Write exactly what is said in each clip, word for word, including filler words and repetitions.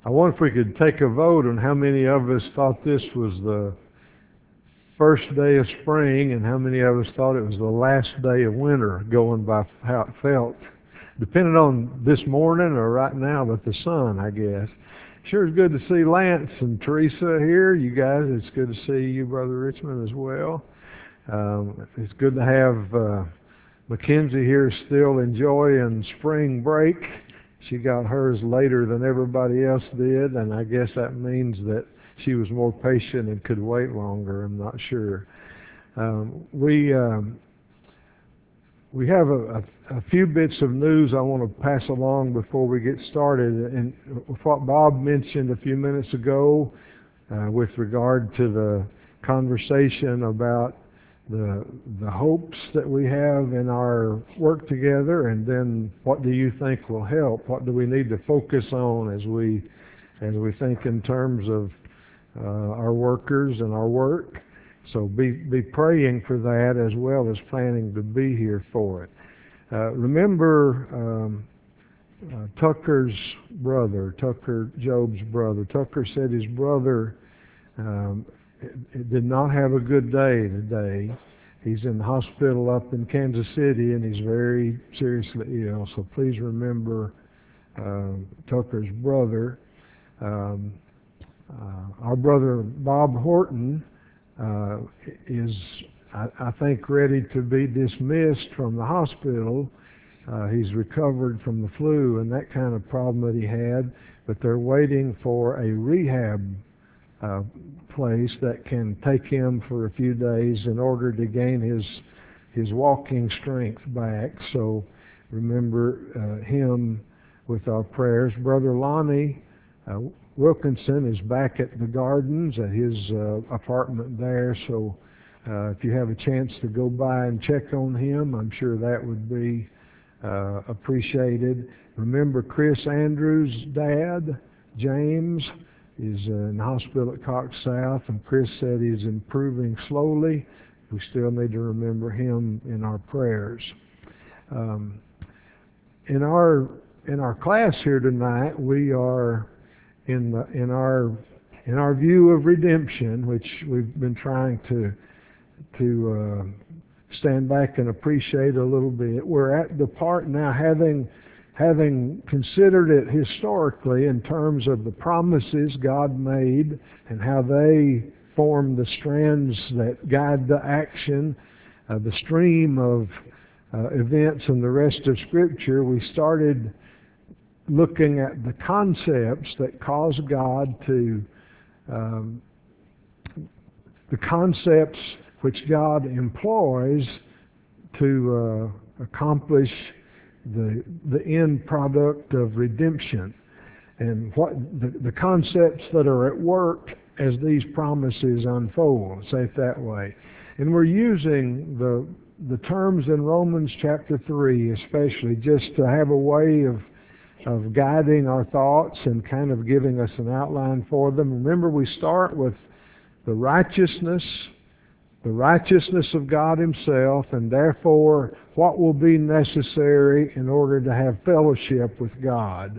I wonder if we could take a vote on how many of us thought this was the first day of spring and how many of us thought it was the last day of winter, going by how it felt. Depending on this morning or right now with the sun, I guess. Sure is good to see Lance and Teresa here. You guys, it's good to see you, Brother Richmond, as well. Um, it's good to have uh, Mackenzie here still enjoying spring break. She got hers later than everybody else did, and I guess that means that she was more patient and could wait longer. I'm not sure. Um, we um, we have a, a, a few bits of news I want to pass along before we get started. And what Bob mentioned a few minutes ago uh, with regard to the conversation about the the hopes that we have in our work together, and then what do you think will help? What do we need to focus on as we as we think in terms of uh, our workers and our work? So be be praying for that as well as planning to be here for it. Uh, remember um, uh, Tucker's brother, Tucker Job's brother. Tucker said his brother um, it, it did not have a good day today. He's in the hospital up in Kansas City, and he's very seriously ill. So please remember uh, Tucker's brother. Um, uh, our brother Bob Horton uh, is, I, I think, ready to be dismissed from the hospital. Uh, he's recovered from the flu and that kind of problem that he had, but they're waiting for a rehab uh, place that can take him for a few days in order to gain his his walking strength back. So remember uh, him with our prayers. Brother Lonnie uh, Wilkinson is back at the Gardens at his uh, apartment there. So uh, if you have a chance to go by and check on him, I'm sure that would be uh, appreciated. Remember Chris Andrews' dad, James, is uh, in the hospital at Cox South, and Chris said he's improving slowly. We still need to remember him in our prayers. Um, in our in our class here tonight, we are in the in our in our view of redemption, which we've been trying to to uh, stand back and appreciate a little bit. We're at the part now, having having considered it historically in terms of the promises God made and how they form the strands that guide the action, uh, the stream of uh, events in the rest of Scripture. We started looking at the concepts that cause God to, um, the concepts which God employs to uh, accomplish the the end product of redemption, and what the, the concepts that are at work as these promises unfold, say it that way. And we're using the the terms in Romans chapter three especially just to have a way of of guiding our thoughts and kind of giving us an outline for them. Remember, we start with the righteousness the righteousness of God Himself, and therefore what will be necessary in order to have fellowship with God.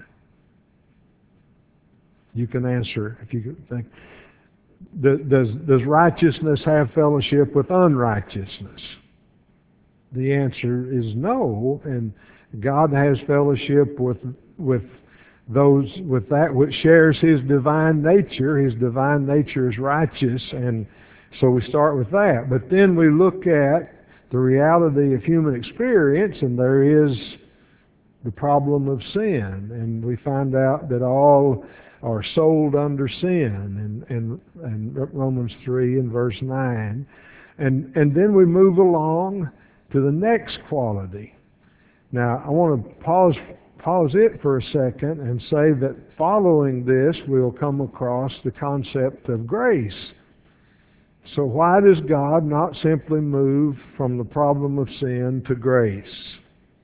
You can answer if you think. Does, does righteousness have fellowship with unrighteousness? The answer is no, and God has fellowship with with those with that which shares His divine nature. His divine nature is righteous, and so we start with that. But then we look at the reality of human experience, and there is the problem of sin. And we find out that all are sold under sin in, in, in Romans three and verse nine. And, and then we move along to the next quality. Now, I want to pause, pause it for a second and say that following this, we'll come across the concept of grace. So why does God not simply move from the problem of sin to grace?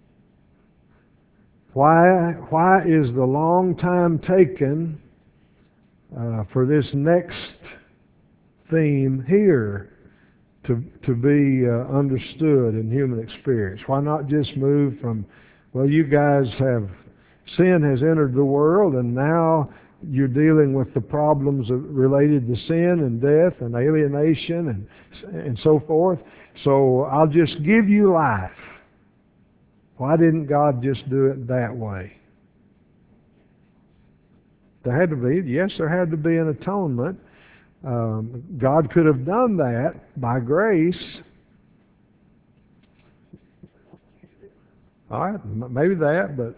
Why, why is the long time taken uh, for this next theme here to, to be uh, understood in human experience? Why not just move from, well, you guys have, sin has entered the world, and now you're dealing with the problems of, related to sin and death and alienation and and so forth. So I'll just give you life. Why didn't God just do it that way? There had to be, yes, there had to be an atonement. Um, God could have done that by grace. All right, maybe that, but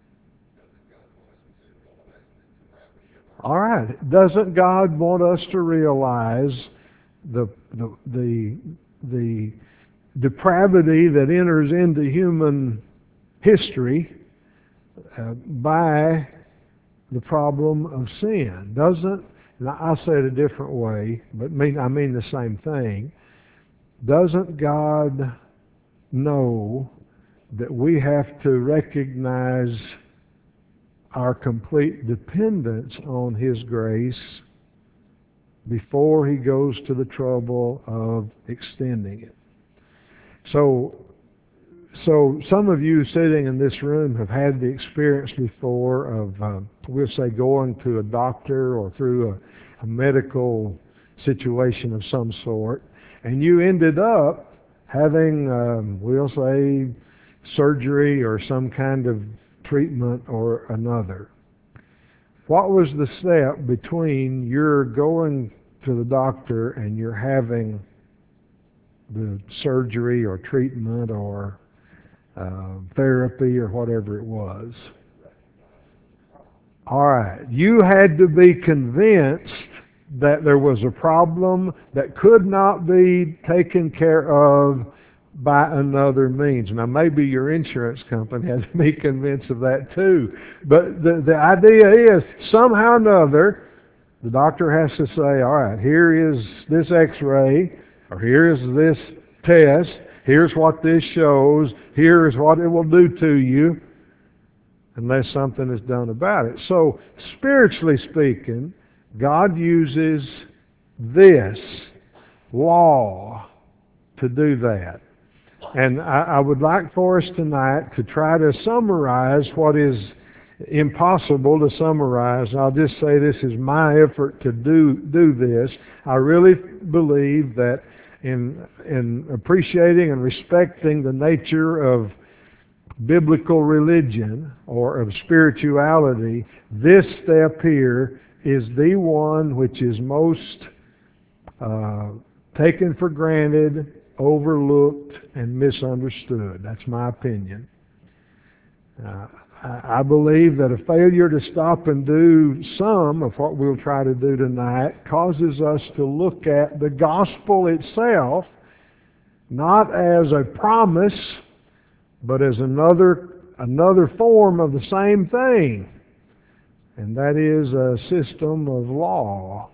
all right. Doesn't God want us to realize the the the the depravity that enters into human history uh, by the problem of sin? Doesn't, and I'll say it a different way, but mean I mean the same thing. Doesn't God know that we have to recognize our complete dependence on His grace before He goes to the trouble of extending it? So, so some of you sitting in this room have had the experience before of, uh, we'll say, going to a doctor or through a, a medical situation of some sort, and you ended up having, um, we'll say, surgery or some kind of treatment or another. What was the step between your going to the doctor and you're having the surgery or treatment or uh, therapy or whatever it was? All right. You had to be convinced that there was a problem that could not be taken care of by another means. Now, maybe your insurance company had to be convinced of that too. But the, the idea is, somehow or another, the doctor has to say, all right, here is this x-ray, or here is this test, here's what this shows, here is what it will do to you, unless something is done about it. So, spiritually speaking, God uses this law to do that. And I, I would like for us tonight to try to summarize what is impossible to summarize. And I'll just say this is my effort to do do this. I really believe that in in appreciating and respecting the nature of biblical religion or of spirituality, this step here is the one which is most uh, taken for granted, overlooked, and misunderstood. That's my opinion. Uh, I, I believe that a failure to stop and do some of what we'll try to do tonight causes us to look at the gospel itself not as a promise, but as another another form of the same thing, and that is a system of law.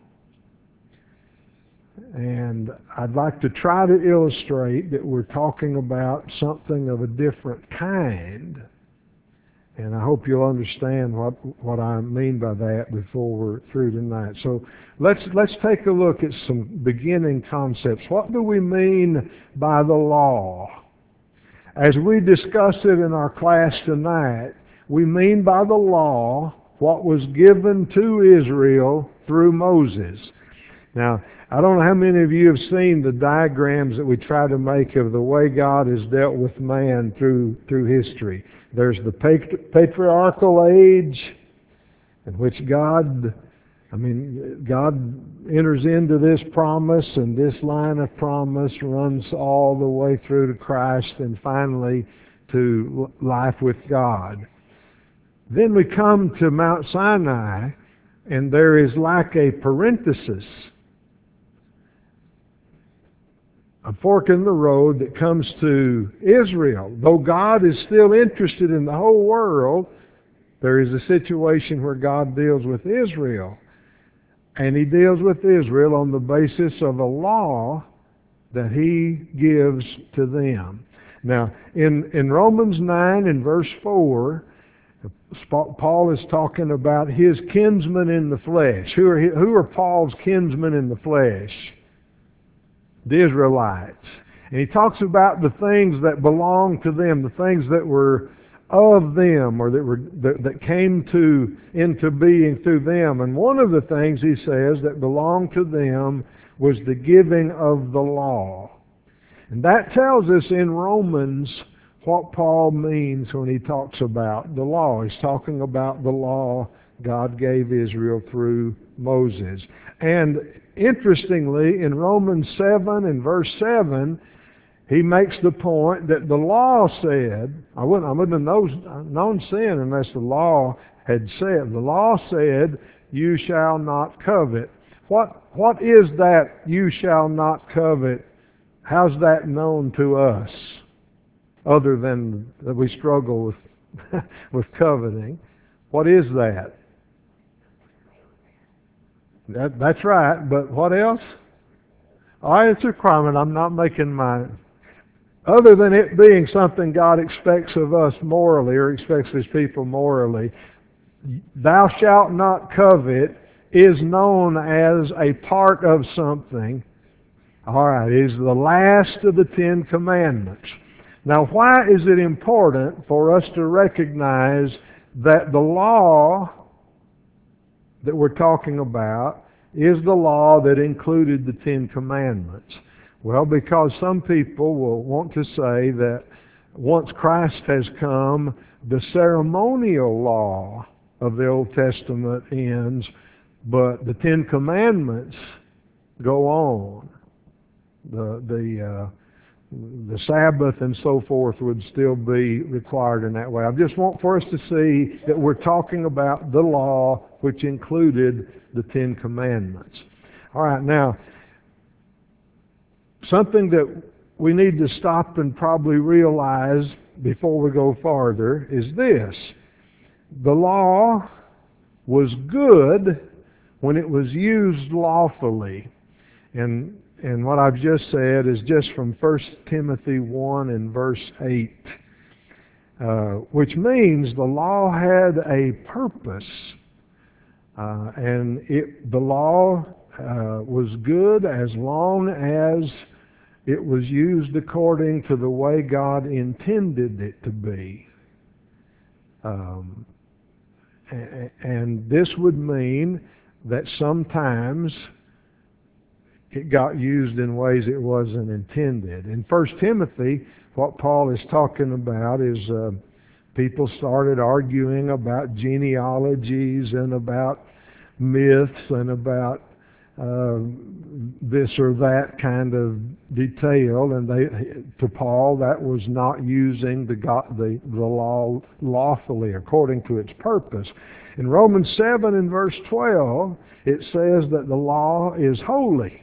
And I'd like to try to illustrate that we're talking about something of a different kind. And I hope you'll understand what, what I mean by that before we're through tonight. So let's let's take a look at some beginning concepts. What do we mean by the law? As we discuss it in our class tonight, we mean by the law what was given to Israel through Moses. Now, I don't know how many of you have seen the diagrams that we try to make of the way God has dealt with man through through history. There's the patriarchal age in which God, I mean, God enters into this promise, and this line of promise runs all the way through to Christ and finally to life with God. Then we come to Mount Sinai, and there is like a parenthesis, a fork in the road that comes to Israel. Though God is still interested in the whole world, there is a situation where God deals with Israel. And He deals with Israel on the basis of a law that He gives to them. Now, in, in Romans nine and verse four, Paul is talking about his kinsmen in the flesh. Who are, who are Paul's kinsmen in the flesh? The Israelites. And he talks about the things that belong to them, the things that were of them, or that were that, that came to into being through them. And one of the things he says that belonged to them was the giving of the law. And that tells us in Romans what Paul means when he talks about the law. He's talking about the law God gave Israel through Moses. And interestingly, in Romans seven and verse seven, he makes the point that the law said, I wouldn't, I wouldn't have known sin unless the law had said. The law said, you shall not covet. What, what is that you shall not covet? How's that known to us? Other than that we struggle with, with coveting. What is that? that? That's right, but what else? Oh, it's a requirement. I'm not making my... Other than it being something God expects of us morally, or expects His people morally, thou shalt not covet is known as a part of something. All right, it is the last of the Ten Commandments. Now, why is it important for us to recognize that the law that we're talking about is the law that included the Ten Commandments? Well, because some people will want to say that once Christ has come, the ceremonial law of the Old Testament ends, but the Ten Commandments go on. The the uh, the Sabbath and so forth would still be required in that way. I just want for us to see that we're talking about the law which included the Ten Commandments. All right, now, something that we need to stop and probably realize before we go farther is this. The law was good when it was used lawfully. And And what I've just said is just from First Timothy one and verse eight, uh, which means the law had a purpose. Uh, and it, the law uh, was good as long as it was used according to the way God intended it to be. Um, and this would mean that sometimes it got used in ways it wasn't intended. In First Timothy, what Paul is talking about is uh, people started arguing about genealogies and about myths and about uh, this or that kind of detail, and they, to Paul, that was not using the, God, the, the law lawfully according to its purpose. In Romans seven and verse twelve, it says that the law is holy.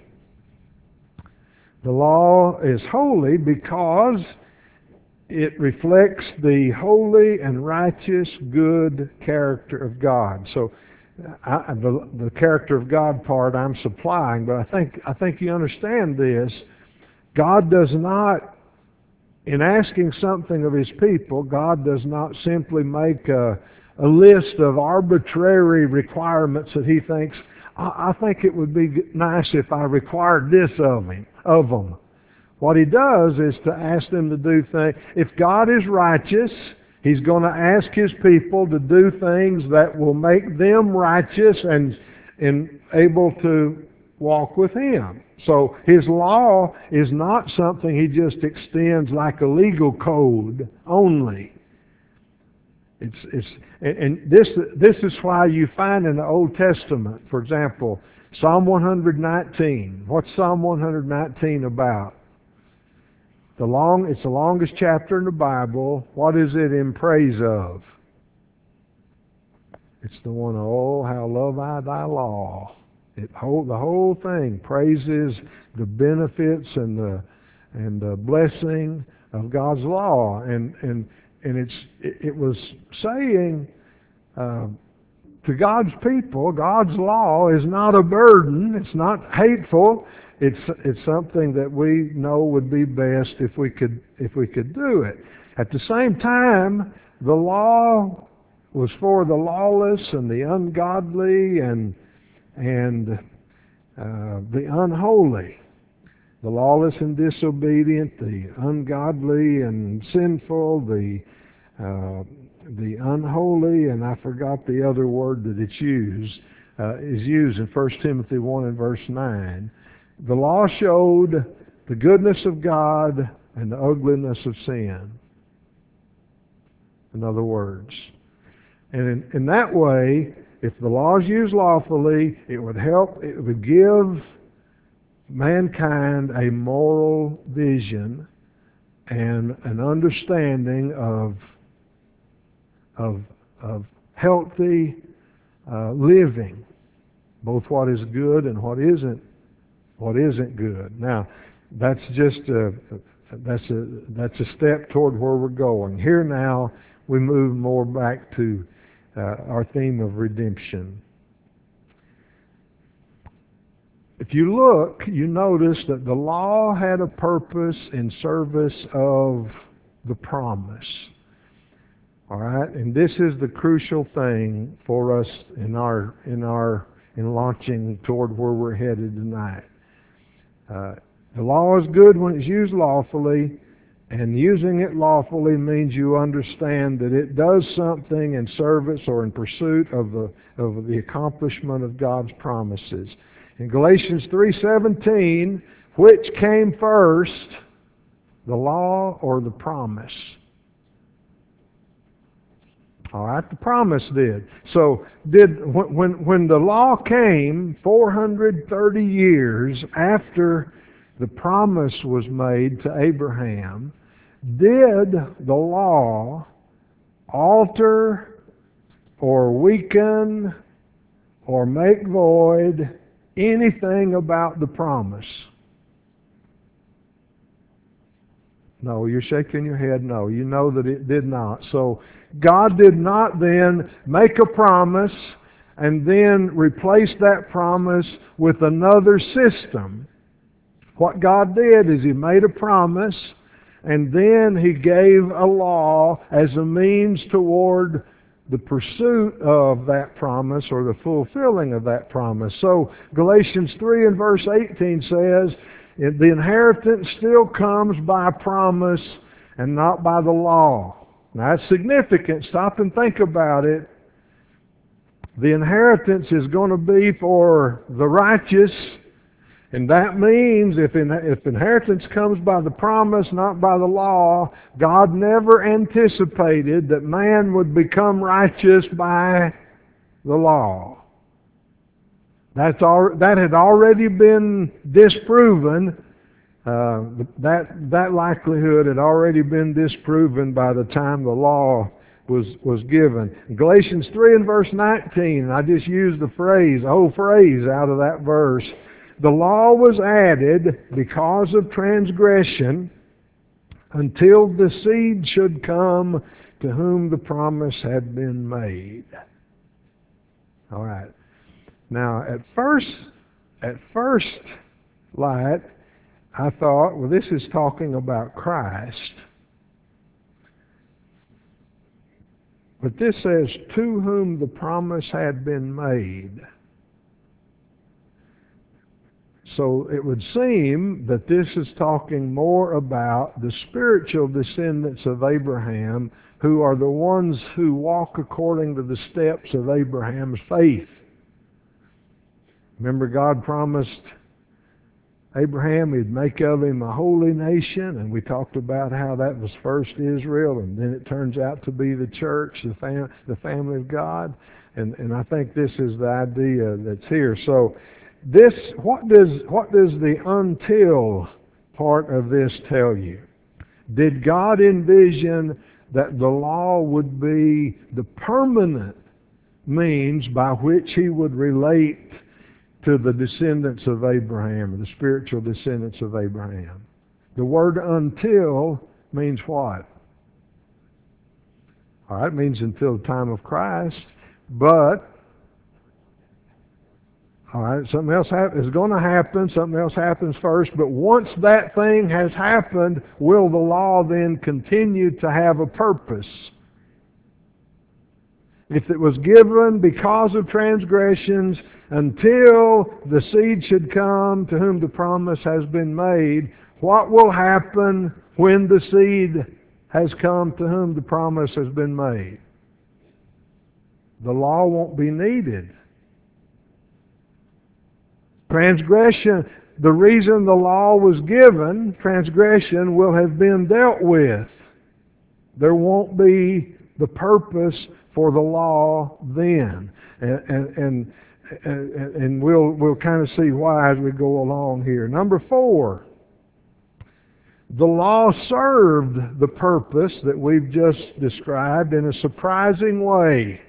The law is holy because it reflects the holy and righteous, good character of God. So I, the, the character of God part I'm supplying, but I think, I think you understand this. God does not, in asking something of His people, God does not simply make a, a list of arbitrary requirements that He thinks, I, I think it would be nice if I required this of Him, of them. What He does is to ask them to do things. If God is righteous, He's going to ask His people to do things that will make them righteous and, and able to walk with Him. So His law is not something He just extends like a legal code only. It's, it's, and this, this is why you find in the Old Testament, for example, Psalm one nineteen. What's Psalm one nineteen about? The long, it's the longest chapter in the Bible. What is it in praise of? It's the one, oh, how love I thy law. It whole, the whole thing praises the benefits and the and the blessing of God's law, and and and it's it, it was saying uh, to God's people, God's law is not a burden. It's not hateful. It's it's something that we know would be best if we could if we could do it. At the same time, the law was for the lawless and the ungodly and and uh, the unholy, the lawless and disobedient, the ungodly and sinful, the uh, the unholy, and I forgot the other word that it's used, uh, is used in First Timothy one and verse nine. The law showed the goodness of God and the ugliness of sin. In other words. And in, in that way, if the law is used lawfully, it would help, it would give mankind a moral vision and an understanding of, of, of healthy uh, living, both what is good and what isn't, what isn't good. Now, that's just a, that's a, that's a step toward where we're going. Here now, we move more back to uh, our theme of redemption. If you look, you notice that the law had a purpose in service of the promise. All right, and this is the crucial thing for us in our in our in launching toward where we're headed tonight. Uh, the law is good when it's used lawfully, and using it lawfully means you understand that it does something in service or in pursuit of the of the accomplishment of God's promises. In Galatians three seventeen, which came first, the law or the promise? All right, the promise did. So, did when when the law came four hundred thirty years after the promise was made to Abraham, did the law alter or weaken or make void anything about the promise? No, you're shaking your head no. You know that it did not. So God did not then make a promise and then replace that promise with another system. What God did is He made a promise and then He gave a law as a means toward the pursuit of that promise or the fulfilling of that promise. So Galatians three and verse eighteen says, the inheritance still comes by promise and not by the law. Now that's significant. Stop and think about it. The inheritance is going to be for the righteous, and that means if, in, if inheritance comes by the promise, not by the law, God never anticipated that man would become righteous by the law. That's all, that had already been disproven. Uh, that that likelihood had already been disproven by the time the law was was given. In Galatians three and verse nineteen, I just used the phrase, the whole phrase out of that verse. The law was added because of transgression until the seed should come to whom the promise had been made. All right. Now, at first, at first light, I thought, well, this is talking about Christ. But this says, to whom the promise had been made. So it would seem that this is talking more about the spiritual descendants of Abraham, who are the ones who walk according to the steps of Abraham's faith. Remember, God promised Abraham He'd make of him a holy nation, and we talked about how that was first Israel, and then it turns out to be the church, the, fam- the family of God. And, and I think this is the idea that's here. So, this what does what does the until part of this tell you? Did God envision that the law would be the permanent means by which He would relate to the descendants of Abraham, the spiritual descendants of Abraham? The word until means what? All right, it means until the time of Christ, but all right, something else ha- is going to happen, something else happens first, but once that thing has happened, will the law then continue to have a purpose? If it was given because of transgressions until the seed should come to whom the promise has been made, what will happen when the seed has come to whom the promise has been made. The law won't be needed. Transgression, the reason the law was given, transgression will have been dealt with. There won't be the purpose for the law then. And, and, and, and, and we'll, we'll kind of see why as we go along here. Number four, the law served the purpose that we've just described in a surprising way.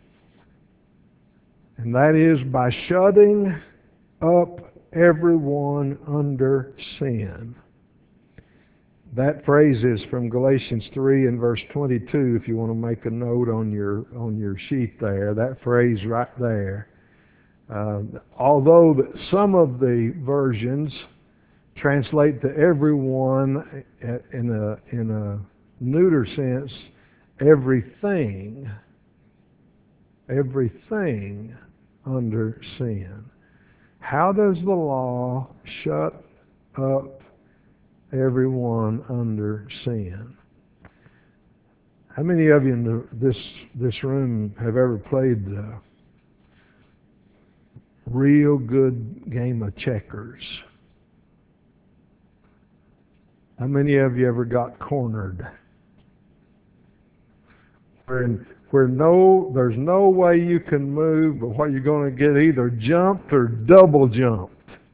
And that is by shutting up everyone under sin. That phrase is from Galatians three and verse twenty-two, if you want to make a note on your on your sheet there. That phrase right there. Uh, although the, some of the versions translate to everyone in a in a neuter sense, everything, everything under sin. How does the law shut up everyone under sin? How many of you in the, this this room have ever played the real good game of checkers? How many of you ever got cornered? Where, where no, there's no way you can move, but what you're going to get either jumped or double jumped.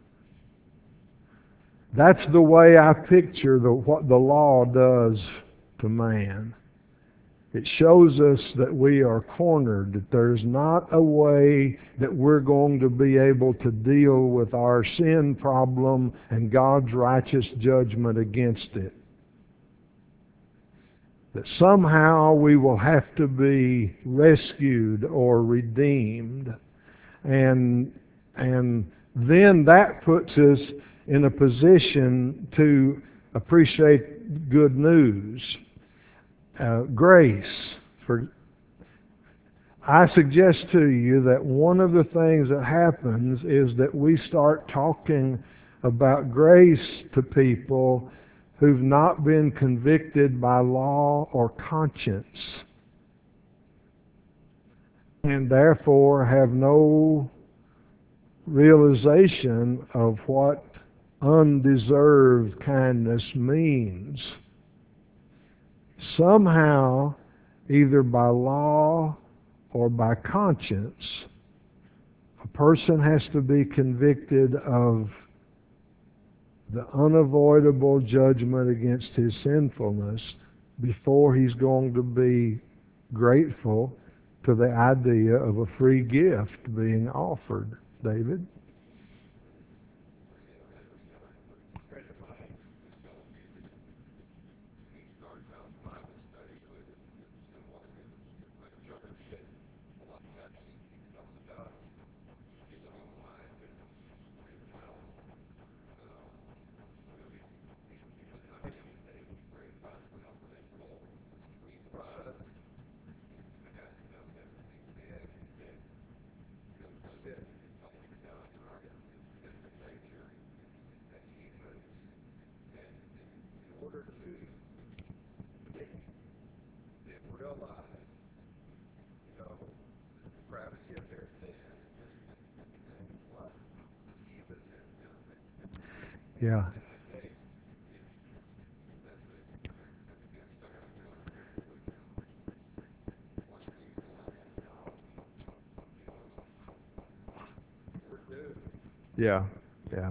That's the way I picture the, what the law does to man. It shows us that we are cornered, that there's not a way that we're going to be able to deal with our sin problem and God's righteous judgment against it. That somehow we will have to be rescued or redeemed. And, and then that puts us in a position to appreciate good news. Uh, grace. For, I suggest to you that one of the things that happens is that we start talking about grace to people who've not been convicted by law or conscience, and therefore have no realization of what undeserved kindness means. Somehow, either by law or by conscience, a person has to be convicted of the unavoidable judgment against his sinfulness before he's going to be grateful to the idea of a free gift being offered. David? Yeah. Yeah, yeah.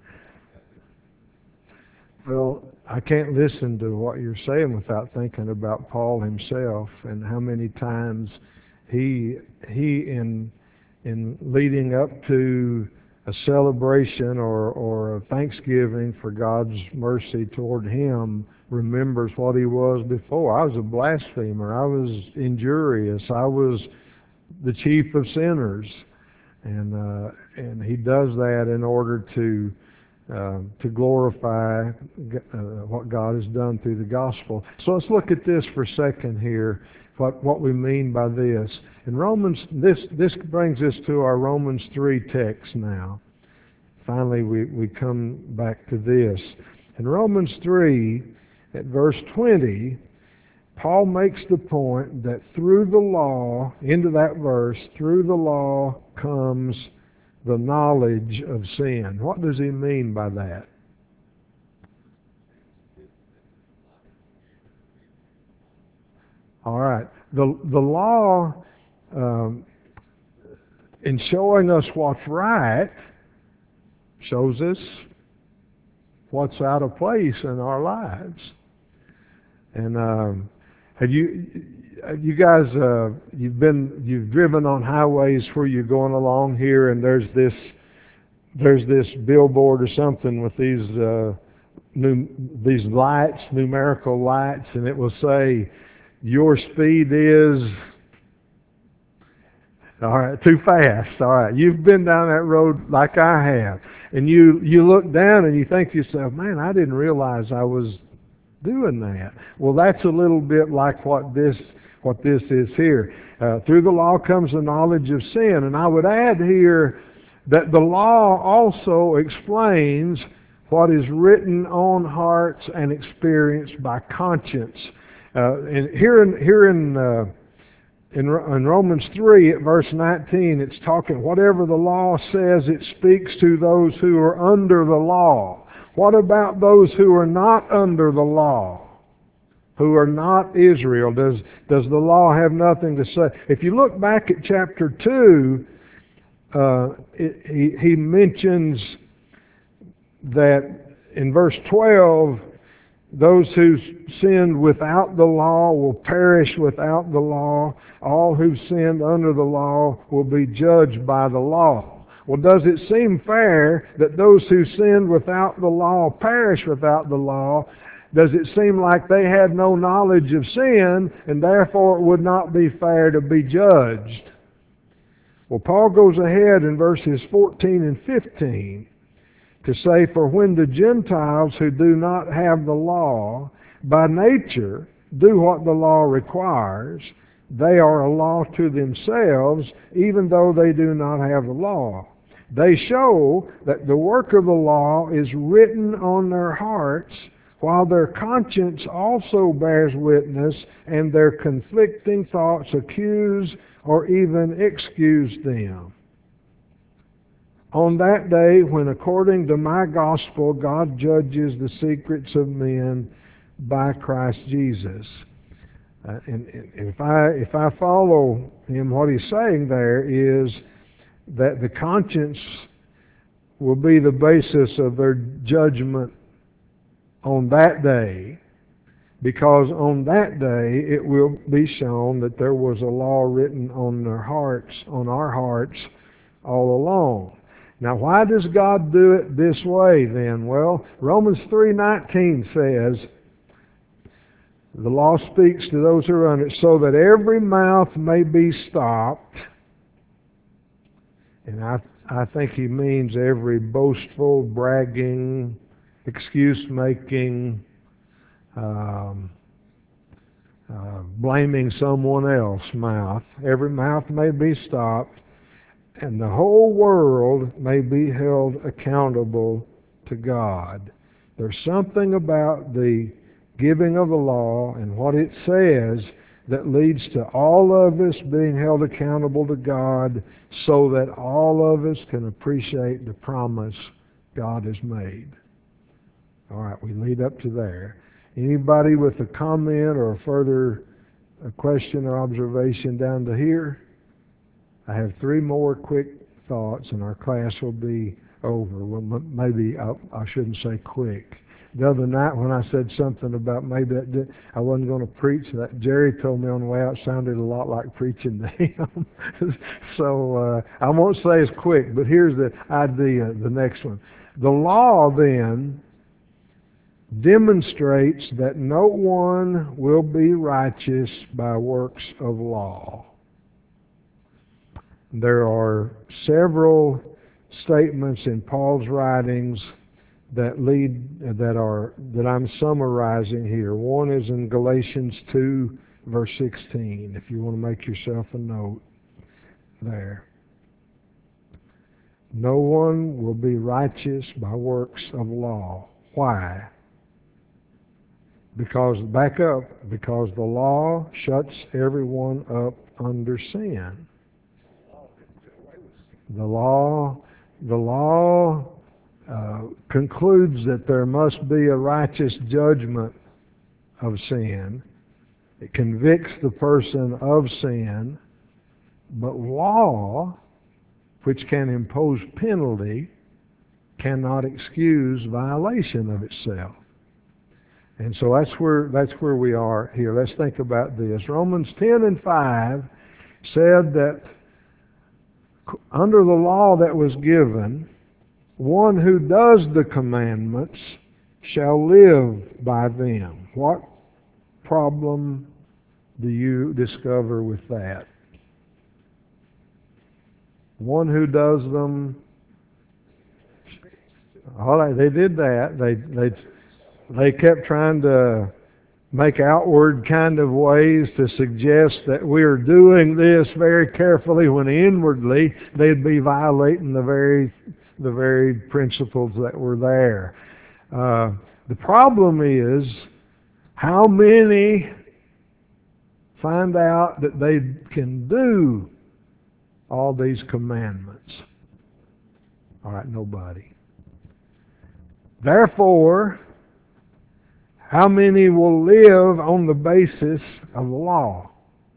Well, I can't listen to what you're saying without thinking about Paul himself and how many times he he in in leading up to a celebration or, or a thanksgiving for God's mercy toward him remembers what he was before. I was a blasphemer. I was injurious. I was the chief of sinners. And uh, and he does that in order to uh, to glorify uh, what God has done through the gospel. So let's look at this for a second here. What what we mean by this in Romans. This this brings us to our Romans three text now. Finally, we we come back to this in Romans three at verse twenty. Paul makes the point that through the law, into that verse, through the law comes the knowledge of sin. What does he mean by that? All right. The, the law, um, in showing us what's right, shows us what's out of place in our lives. And um, have you, you guys, uh, you've been, you've driven on highways where you're going along here, and there's this, there's this billboard or something with these, uh, new, these lights, numerical lights, and it will say, "Your speed is." All right, too fast. All right, you've been down that road like I have, and you you look down and you think to yourself, "Man, I didn't realize I was doing that." Well, that's a little bit like what this what this is here. Uh, through the law comes the knowledge of sin, and I would add here that the law also explains what is written on hearts and experienced by conscience. Uh, and here in here in uh, In, in Romans three, at verse nineteen, it's talking, whatever the law says, it speaks to those who are under the law. What about those who are not under the law? Who are not Israel? Does, does the law have nothing to say? If you look back at chapter two, uh, it, he, he mentions that in verse twelve, those who sinned without the law will perish without the law. All who sinned under the law will be judged by the law. Well, does it seem fair that those who sinned without the law perish without the law? Does it seem like they had no knowledge of sin, and therefore it would not be fair to be judged? Well, Paul goes ahead in verses fourteen and fifteen to say, for when the Gentiles who do not have the law, by nature, do what the law requires, they are a law to themselves, even though they do not have the law. They show that the work of the law is written on their hearts, while their conscience also bears witness, and their conflicting thoughts accuse or even excuse them. On that day, when according to my gospel, God judges the secrets of men by Christ Jesus. Uh, and, and if I if I follow him, what he's saying there is that the conscience will be the basis of their judgment on that day, because on that day it will be shown that there was a law written on their hearts, on our hearts, all along. Now, why does God do it this way then? Well, Romans three nineteen says, the law speaks to those who are under it, so that every mouth may be stopped. And I, I think he means every boastful, bragging, excuse-making, um, uh, blaming someone else mouth. Every mouth may be stopped, and the whole world may be held accountable to God. There's something about the giving of the law and what it says that leads to all of us being held accountable to God, so that all of us can appreciate the promise God has made. All right, we lead up to there. Anybody with a comment or a further a question or observation down to here? I have three more quick thoughts, and our class will be over. Well, maybe I, I shouldn't say quick. The other night when I said something about maybe that did, I wasn't going to preach, that Jerry told me on the way out it sounded a lot like preaching to him. So uh, I won't say it's quick, but here's the idea, the next one. The law then demonstrates that no one will be righteous by works of law. There are several statements in Paul's writings that lead that are that I'm summarizing here. One is in Galatians two, verse sixteen, if you want to make yourself a note there. No one will be righteous by works of law. Why? Because, back up, because the law shuts everyone up under sin. The law, the law uh, concludes that there must be a righteous judgment of sin. It convicts the person of sin, but law, which can impose penalty, cannot excuse violation of itself. And so that's where that's where we are here. Let's think about this. Romans ten and five said that under the law that was given, one who does the commandments shall live by them. What problem do you discover with that? One who does them, all right, they did that. They they they kept trying to make outward kind of ways to suggest that we are doing this very carefully, when inwardly they'd be violating the very the very principles that were there. Uh, the problem is, how many find out that they can do all these commandments? All right, nobody. Therefore, how many will live on the basis of the law?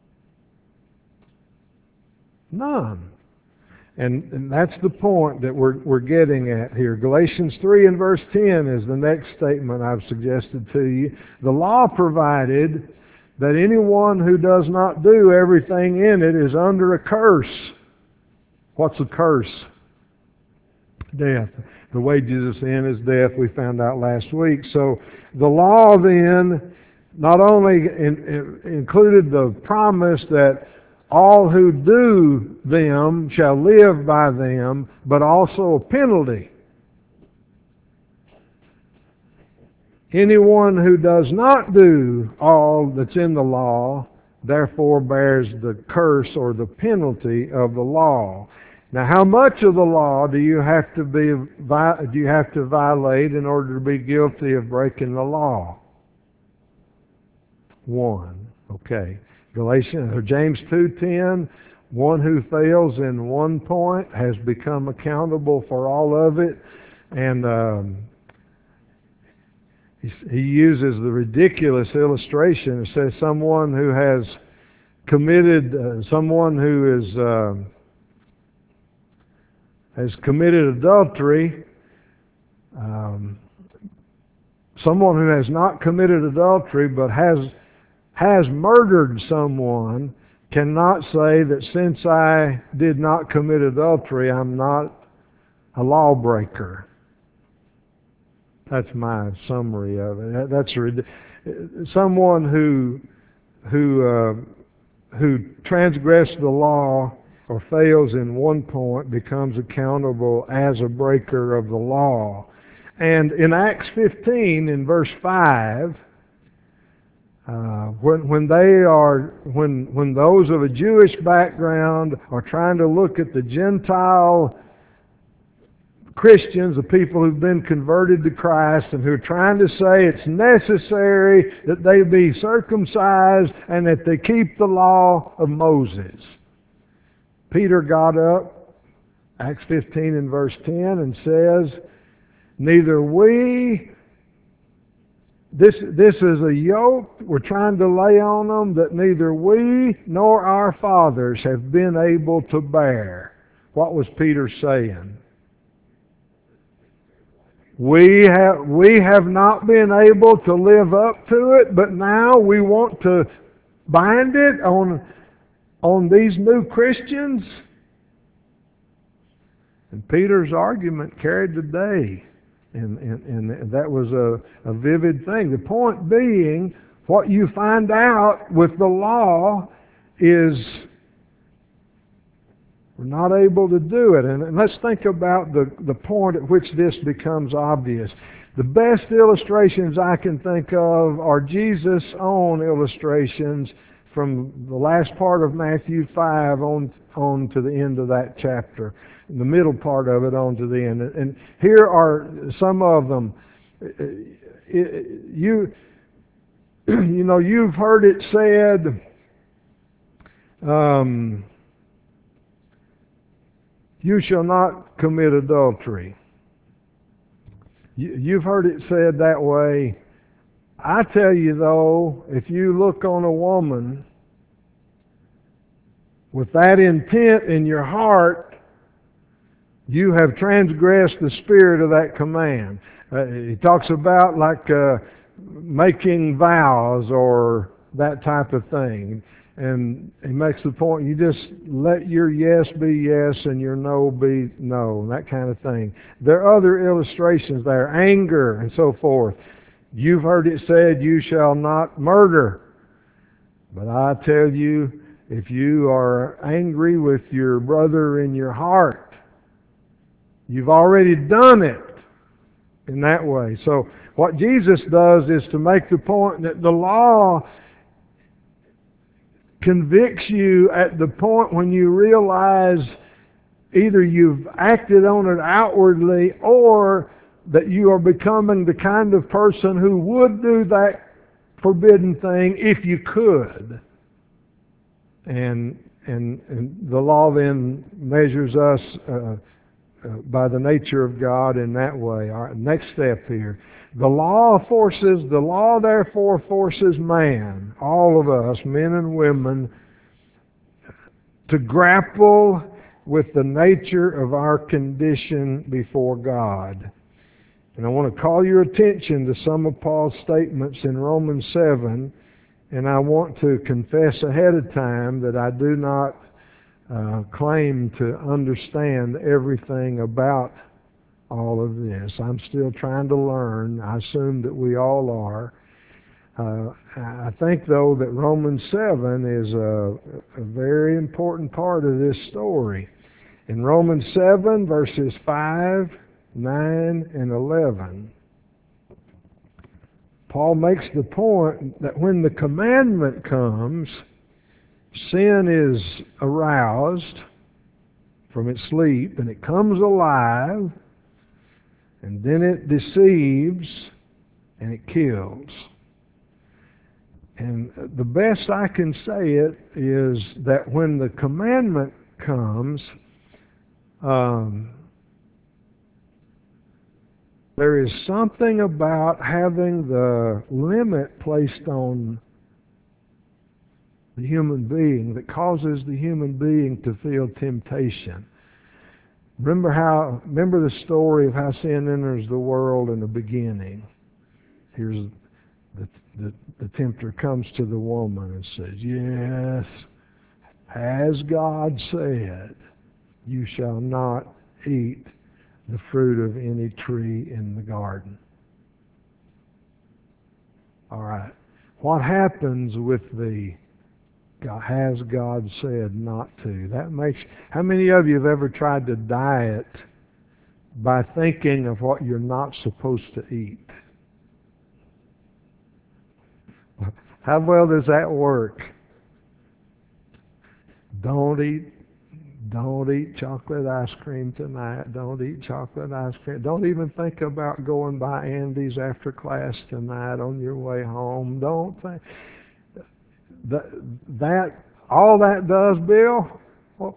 None. And, and that's the point that we're, we're getting at here. Galatians three and verse ten is the next statement I've suggested to you. The law provided that anyone who does not do everything in it is under a curse. What's a curse? Death. The wages of sin is death, we found out last week. So the law then not only in, in, included the promise that all who do them shall live by them, but also a penalty. Anyone who does not do all that's in the law, therefore bears the curse or the penalty of the law. Now, how much of the law do you have to be do you have to violate in order to be guilty of breaking the law? One. Okay. Galatians or James two ten, one who fails in one point has become accountable for all of it, and um, he, he uses the ridiculous illustration. It says someone who has committed, uh, someone who is uh, has committed adultery, um, someone who has not committed adultery but has has murdered someone cannot say that since I did not commit adultery, I'm not a lawbreaker. That's my summary of it. That's a, someone who who uh, who transgressed the law or fails in one point becomes accountable as a breaker of the law. And in Acts fifteen, in verse five, uh, when when they are when when those of a Jewish background are trying to look at the Gentile Christians, the people who've been converted to Christ, and who are trying to say it's necessary that they be circumcised and that they keep the law of Moses, Peter got up, Acts fifteen and verse ten, and says, neither we, this, this is a yoke we're trying to lay on them that neither we nor our fathers have been able to bear. What was Peter saying? We have, we have not been able to live up to it, but now we want to bind it on on these new Christians? And Peter's argument carried the day, and, and, and that was a, a vivid thing. The point being, what you find out with the law is we're not able to do it. And, and let's think about the, the point at which this becomes obvious. The best illustrations I can think of are Jesus' own illustrations from the last part of Matthew five on, on to the end of that chapter, the middle part of it on to the end. And here are some of them. You, You know, you've heard it said, um, you shall not commit adultery. You, you've heard it said that way. I tell you though, if you look on a woman with that intent in your heart, you have transgressed the spirit of that command. Uh, he talks about like uh, making vows or that type of thing. And he makes the point, you just let your yes be yes and your no be no, that kind of thing. There are other illustrations there, anger and so forth. You've heard it said, you shall not murder. But I tell you, if you are angry with your brother in your heart, you've already done it in that way. So what Jesus does is to make the point that the law convicts you at the point when you realize either you've acted on it outwardly or that you are becoming the kind of person who would do that forbidden thing if you could. And and, and the law then measures us uh, uh, by the nature of God in that way. All right, next step here. The law forces, the law therefore forces man, all of us, men and women, to grapple with the nature of our condition before God. And I want to call your attention to some of Paul's statements in Romans seven, and I want to confess ahead of time that I do not uh, claim to understand everything about all of this. I'm still trying to learn. I assume that we all are. Uh, I think, though, that Romans seven is a, a very important part of this story. In Romans seven, verses five, nine, and eleven, Paul makes the point that when the commandment comes, sin is aroused from its sleep, and it comes alive, and then it deceives, and it kills. And the best I can say it is that when the commandment comes, um, there is something about having the limit placed on the human being that causes the human being to feel temptation. Remember how? Remember the story of how sin enters the world in the beginning. Here's the, the, the tempter comes to the woman and says, yes, has God said, you shall not eat the fruit of any tree in the garden. All right. What happens with the God, has God said not to? That makes, how many of you have ever tried to diet by thinking of what you're not supposed to eat? How well does that work? Don't eat Don't eat chocolate ice cream tonight. Don't eat chocolate ice cream. Don't even think about going by Andy's after class tonight on your way home. Don't think. That, that all that does, Bill? Well,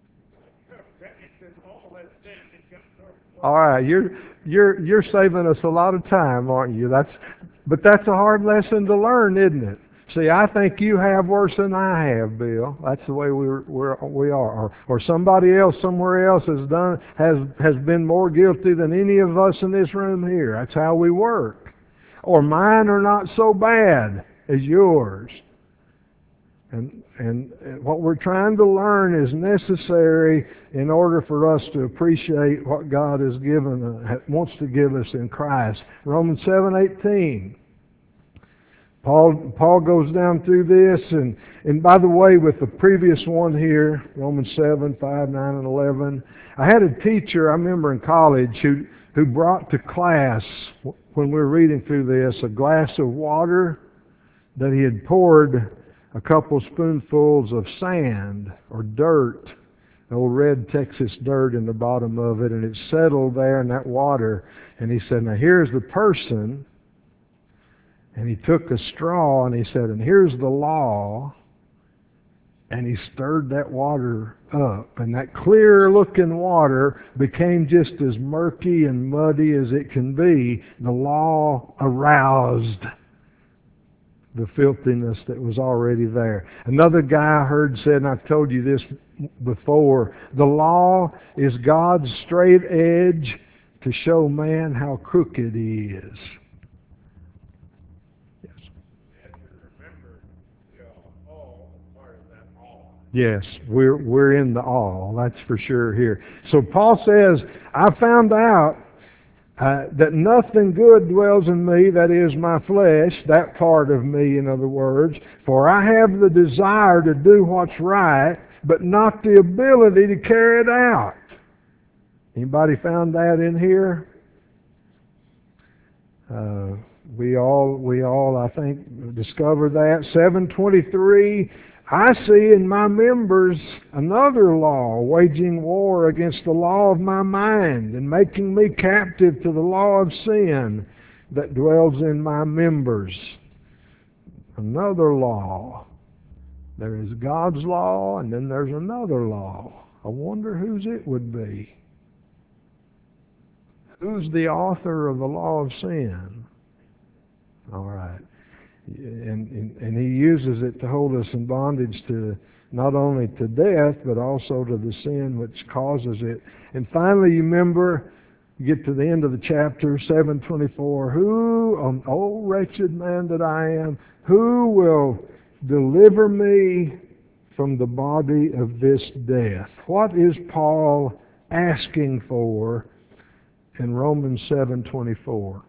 all right, you're you're you're saving us a lot of time, aren't you? That's but that's a hard lesson to learn, isn't it? See, I think you have worse than I have, Bill. That's the way we're, we're, we are. Or, or somebody else somewhere else has done has has been more guilty than any of us in this room here. That's how we work. Or mine are not so bad as yours. And and what we're trying to learn is necessary in order for us to appreciate what God has given, uh, wants to give us in Christ. Romans seven eighteen. Paul Paul goes down through this, and, and by the way, with the previous one here, Romans seven, five, nine, and eleven, I had a teacher, I remember in college, who, who brought to class, when we were reading through this, a glass of water that he had poured a couple spoonfuls of sand or dirt, old red Texas dirt in the bottom of it, and it settled there in that water. And he said, now here's the person And he took a straw and he said, and here's the law. And he stirred that water up. And that clear looking water became just as murky and muddy as it can be. The law aroused the filthiness that was already there. Another guy I heard said, and I've told you this before, the law is God's straight edge to show man how crooked he is. Yes, we're we're in the all, that's for sure here. So Paul says, I found out uh, that nothing good dwells in me, that is my flesh, that part of me, in other words, for I have the desire to do what's right, but not the ability to carry it out. Anybody found that in here? Uh, we all, we all, I think, discovered that. seven twenty-three, I see in my members another law, waging war against the law of my mind and making me captive to the law of sin that dwells in my members. Another law. There is God's law, and then there's another law. I wonder whose it would be. Who's the author of the law of sin? All right. And, and, and he uses it to hold us in bondage to not only to death, but also to the sin which causes it. And finally, you remember, you get to the end of the chapter, seven twenty-four, who, um, oh wretched man that I am, who will deliver me from the body of this death? What is Paul asking for in Romans seven twenty-four?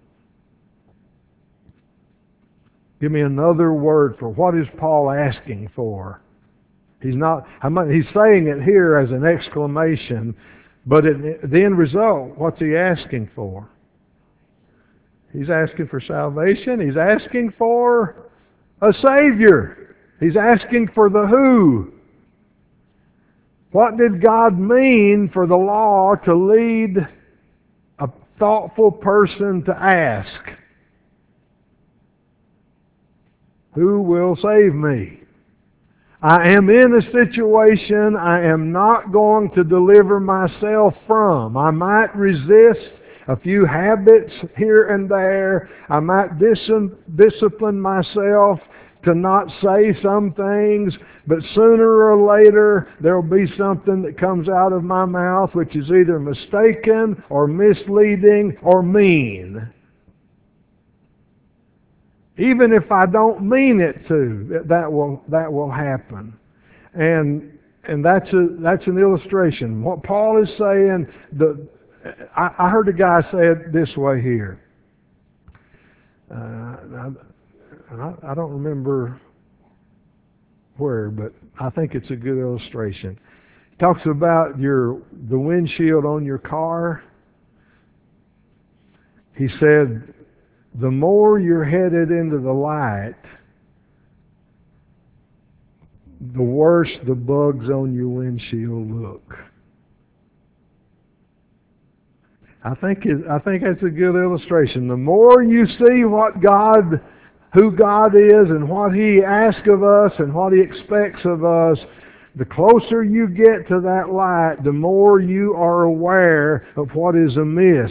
Give me another word for what is Paul asking for. He's not, he's saying it here as an exclamation, but it, the end result, what's he asking for? He's asking for salvation. He's asking for a Savior. He's asking for the who. What did God mean for the law to lead a thoughtful person to ask? Who will save me? I am in a situation I am not going to deliver myself from. I might resist a few habits here and there. I might dis- discipline myself to not say some things, but sooner or later there will be something that comes out of my mouth which is either mistaken or misleading or mean. Even if I don't mean it to, that will that will happen. And and that's a that's an illustration. What Paul is saying, the I, I heard a guy say it this way here. Uh, I, I don't remember where, but I think it's a good illustration. He talks about your the windshield on your car. He said, the more you're headed into the light, the worse the bugs on your windshield look. I think it, I think that's a good illustration. The more you see what God, who God is and what He asks of us and what He expects of us, the closer you get to that light, the more you are aware of what is amiss.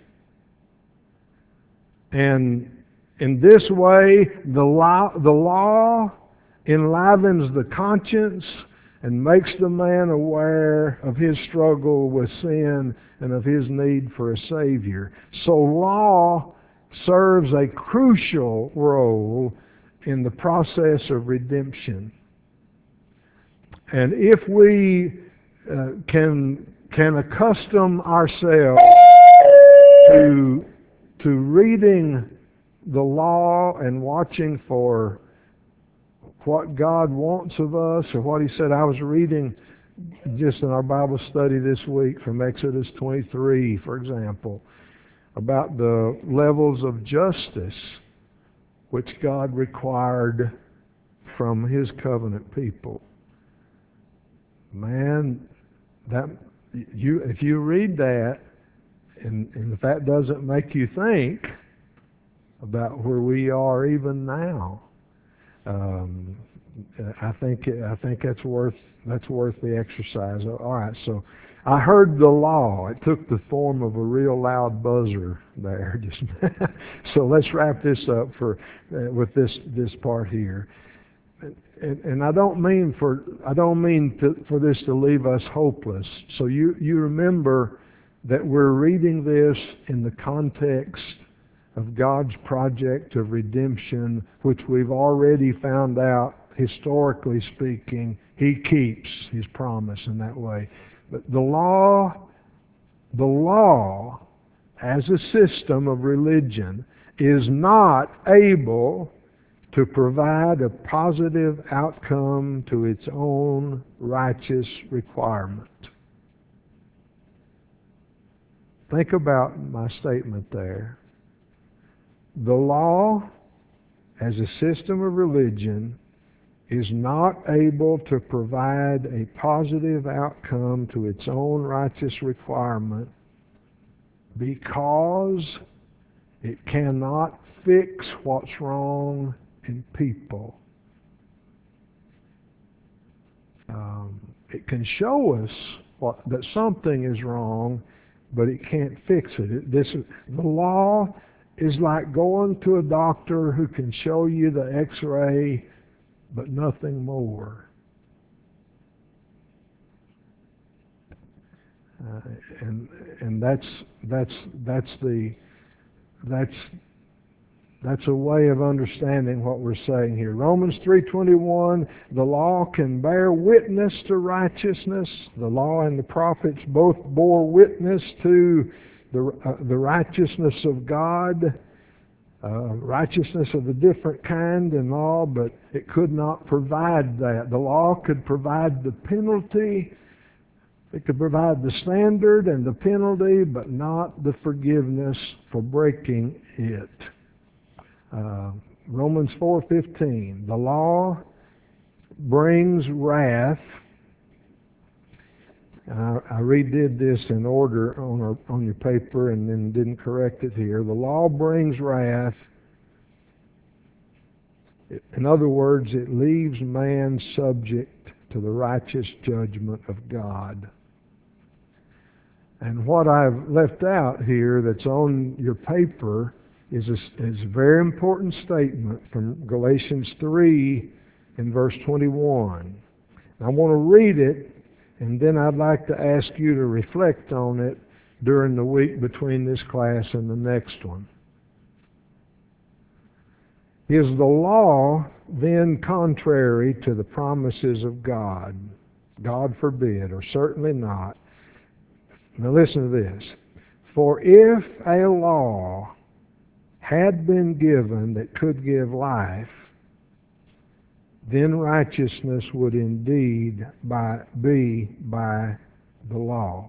And in this way, the law, the law enlivens the conscience and makes the man aware of his struggle with sin and of his need for a Savior. So law serves a crucial role in the process of redemption. And if we uh, can can accustom ourselves to to reading the law and watching for what God wants of us, or what He said. I was reading just in our Bible study this week from Exodus twenty-three, for example, about the levels of justice which God required from His covenant people. Man, that you if you read that, and, and if that doesn't make you think, about where we are even now. Um, I think I think that's worth that's worth the exercise. All right, so I heard the law. It took the form of a real loud buzzer there. Just so let's wrap this up for uh, with this this part here. And, and I don't mean for I don't mean to, for this to leave us hopeless. So you you remember that we're reading this in the context of God's project of redemption, which we've already found out, historically speaking, He keeps His promise in that way. But the law, the law, as a system of religion, is not able to provide a positive outcome to its own righteous requirement. Think about my statement there. The law, as a system of religion, is not able to provide a positive outcome to its own righteous requirement because it cannot fix what's wrong in people. Um, it can show us what, that something is wrong, but it can't fix it. it this, the law is like going to a doctor who can show you the x-ray, but nothing more. Uh, and and that's that's that's the that's that's a way of understanding what we're saying here. Romans three twenty-one, the law can bear witness to righteousness. The law and the prophets both bore witness to the uh, the righteousness of God. Uh, righteousness of a different kind in law, but it could not provide that. The law could provide the penalty, it could provide the standard and the penalty, but not the forgiveness for breaking it. Uh, Romans four fifteen, the law brings wrath. I, I redid this in order on, our, on your paper and then didn't correct it here. The law brings wrath. In other words, it leaves man subject to the righteous judgment of God. And what I've left out here that's on your paper is a, is a very important statement from Galatians three in verse twenty-one. I want to read it, and then I'd like to ask you to reflect on it during the week between this class and the next one. Is the law then contrary to the promises of God? God forbid, or certainly not. Now listen to this. For if a law had been given that could give life, then righteousness would indeed by, be by the law.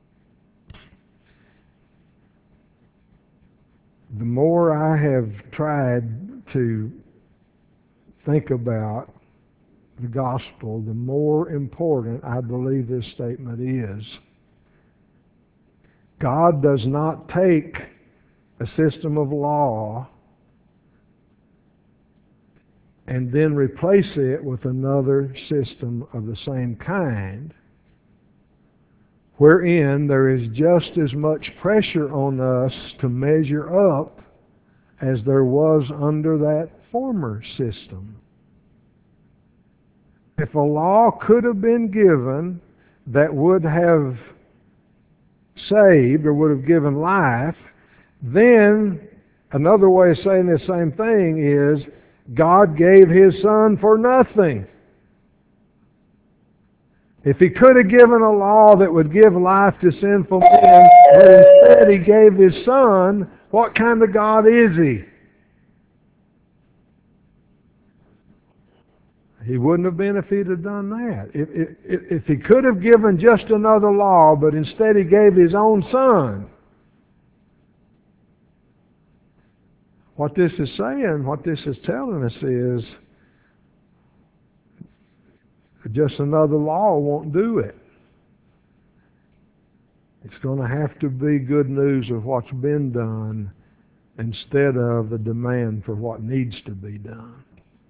The more I have tried to think about the gospel, the more important I believe this statement is. God does not take a system of law and then replace it with another system of the same kind, wherein there is just as much pressure on us to measure up as there was under that former system. If a law could have been given that would have saved or would have given life, then another way of saying the same thing is God gave His Son for nothing. If He could have given a law that would give life to sinful men, but instead He gave His Son, what kind of God is He? He wouldn't have been if He'd have done that. If, if, if He could have given just another law, but instead He gave His own Son, what this is saying, what this is telling us is just another law won't do it. It's going to have to be good news of what's been done instead of the demand for what needs to be done.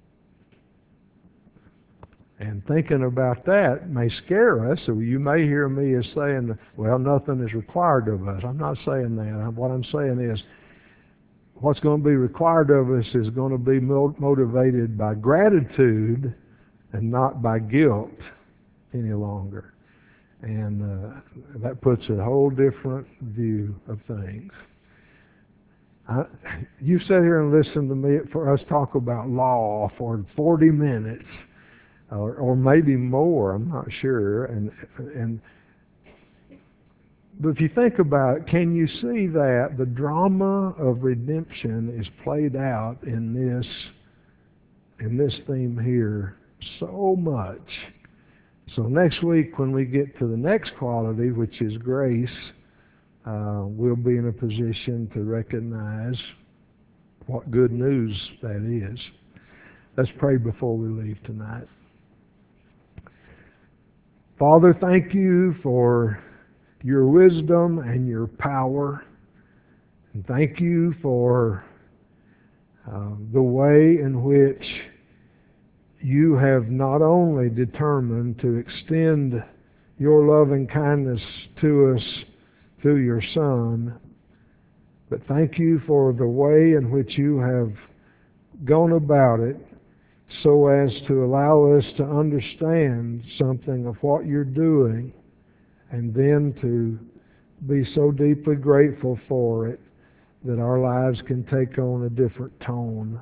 And thinking about that may scare us. So you may hear me as saying, well, nothing is required of us. I'm not saying that. What I'm saying is, what's going to be required of us is going to be motivated by gratitude and not by guilt any longer. And uh, that puts a whole different view of things. I, you sit here and listen to me for us talk about law for forty minutes. Or, or maybe more, I'm not sure. And and but if you think about it, can you see that the drama of redemption is played out in this in this theme here so much? So next week, when we get to the next quality, which is grace, uh, we'll be in a position to recognize what good news that is. Let's pray before we leave tonight. Father, thank you for your wisdom and your power. And thank you for uh, the way in which you have not only determined to extend your loving kindness to us through your Son, but thank you for the way in which you have gone about it so as to allow us to understand something of what you're doing, and then to be so deeply grateful for it that our lives can take on a different tone.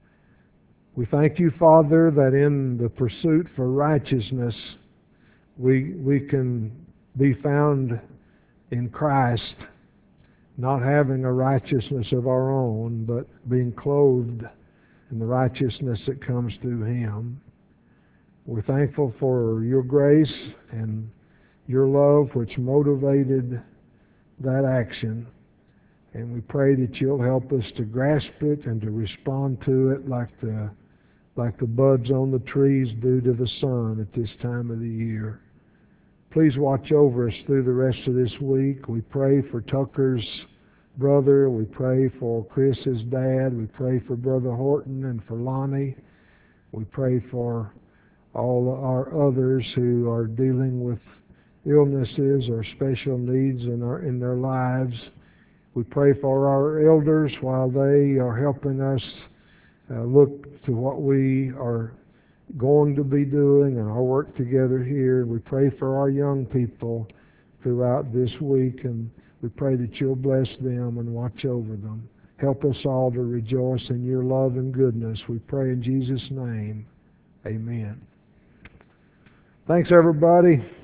We thank you, Father, that in the pursuit for righteousness, we, we can be found in Christ, not having a righteousness of our own, but being clothed and the righteousness that comes through Him. We're thankful for your grace and your love which motivated that action. And we pray that you'll help us to grasp it and to respond to it like the, like the buds on the trees do to the sun at this time of the year. Please watch over us through the rest of this week. We pray for Tucker's brother. We pray for Chris's dad. We pray for Brother Horton and for Lonnie. We pray for all our others who are dealing with illnesses or special needs in, our, in their lives. We pray for our elders while they are helping us uh, look to what we are going to be doing and our work together here. We pray for our young people throughout this week, and we pray that you'll bless them and watch over them. Help us all to rejoice in your love and goodness. We pray in Jesus' name. Amen. Thanks, everybody.